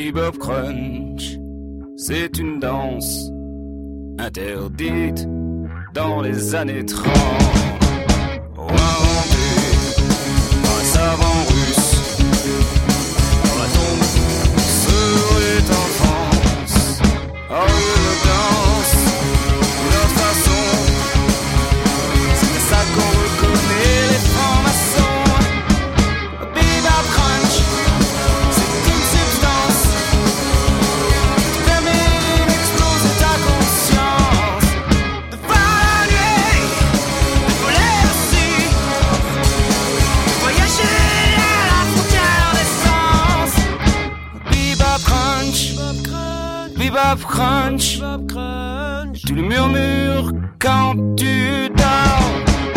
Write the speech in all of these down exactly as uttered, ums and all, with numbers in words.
Bebop crunch, c'est une danse interdite dans les années trente, inventée par un savant russe dans la tombe sur les enfance. Oh, une danse, une autre façon, c'est ça qu'on reconnaît les francs-maçons. Bebop crunch, c'est une substance qui permet d'exploser ta conscience, de voir la nuit, de voler aussi, de voyager à la frontière des sens. Bebop crunch, bebop crunch, tu le murmures quand tu dors.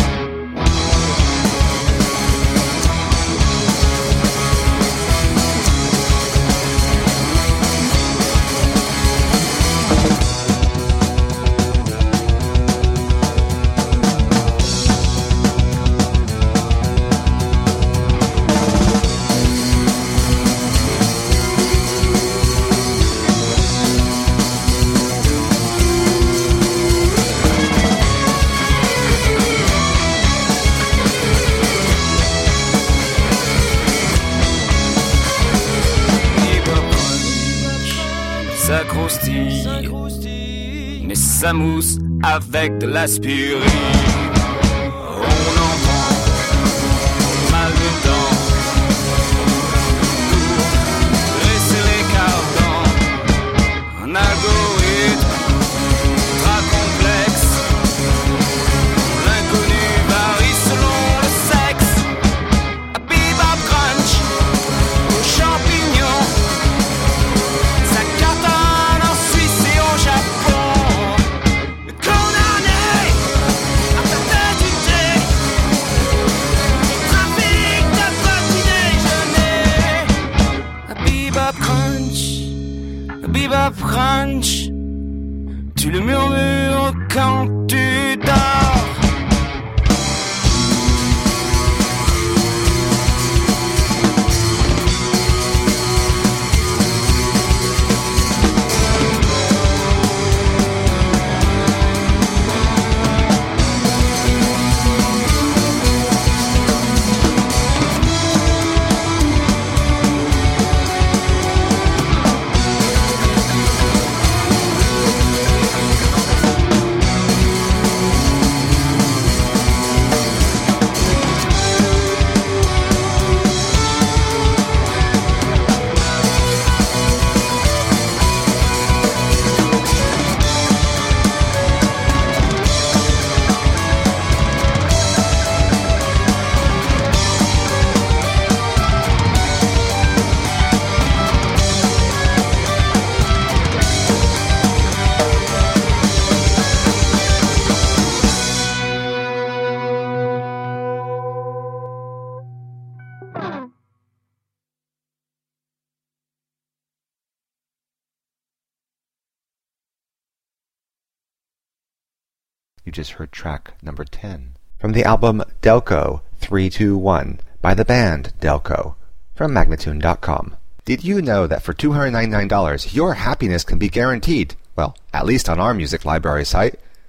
Ça croustille, mais ça mousse avec de l'aspirine. On en prend mal de temps pour dresser les cartons. Un algorithme ultra complexe, l'inconnu varie selon le sexe. A bebop crunch, aux champignons, ça cartonne en Suisse et au Japon. Le condamné à perpétuité, trafic de petit déjeuner. A bebop crunch, a bebop crunch, tu le murmures quand tu dors. You just heard track number ten from the album Delco three two one by the band Delco from Magnatune dot com. Did you know that for two hundred ninety-nine dollars your happiness can be guaranteed? Well, at least on our music library site.